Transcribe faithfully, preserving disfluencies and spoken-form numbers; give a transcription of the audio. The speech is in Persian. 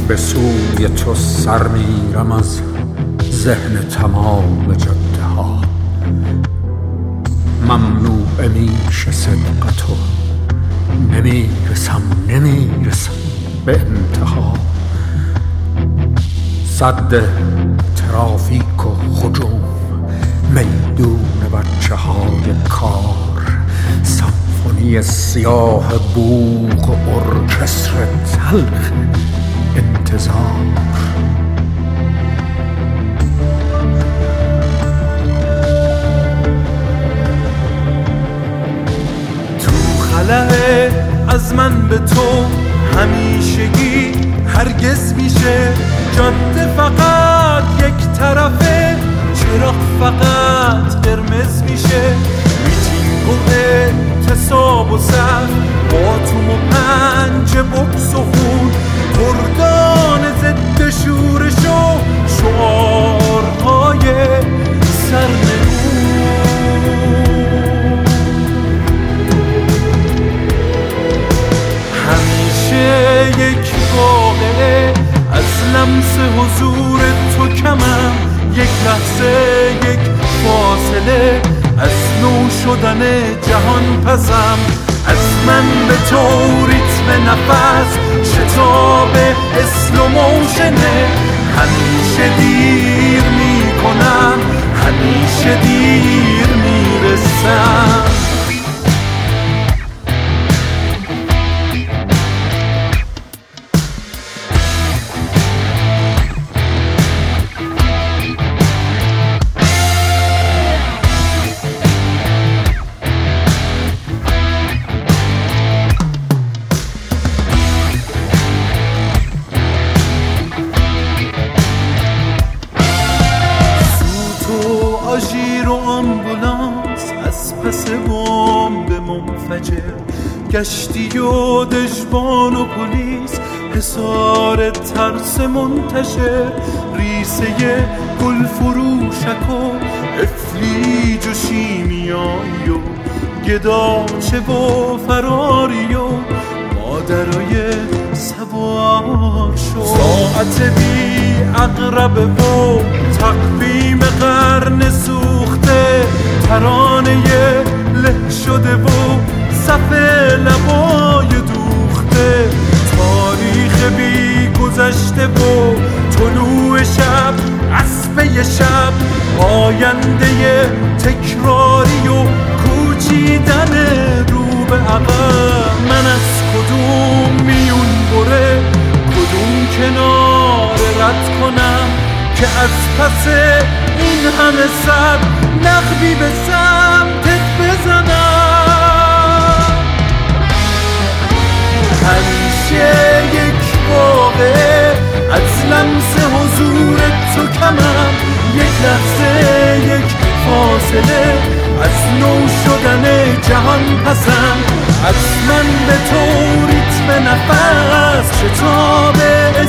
به سوی تو سر میرم از ذهن تمام جاده ها. ممنوع میشه صدق تو، نمیرسم نمیرسم به انتها. صد ترافیک و هجوم، میدون بچه های کار، سمفونی سیاه بوق و ارکستر تلخ انتظار. تو خلأ از من به تو همیشگی هرگز میشه، جاده فقط یک طرفه، چراغ فقط قرمز میشه. میتینگ و اعتصاب و صف، باتوم و پنج بکس و خون، گردان ضد شورش و شعارهای سرنگون. همیشه یک واقعه از لمس حضور تو کمم، یک لحظه یک فاصله از نو شدن جهان پسم. از من به تو ریتم نفس شتاب اسلو موشنه. همیشه دیر میکنم، همیشه دیر میرسم. آژیر و آمبولانس از پس بمب منفجر، گشتی و دژبان و پلیس، حصار ترس منتشر، ریسه گل فروشک و افلیج و شیمیایی و گداچه و فراری و مادرای سوار شد. ساعت بی عقرب و تقویم قرن سوخته، ترانه له شده و صف لبای دوخته. تاریخ بی گذشته و طلوع شب، اسبه شب، آینده تکراری و کوچیدن رو به عقب. من از کدوم میون بره، کدوم کنار رد کنم که از پس این همه سر نقبی به سمتت بزنم. همیشه یک واقعه از لمس حضور تو کمم، یک لحظه یک فاصله از نو شدن جهان پسم. از من به تو ریتم نفس شتاب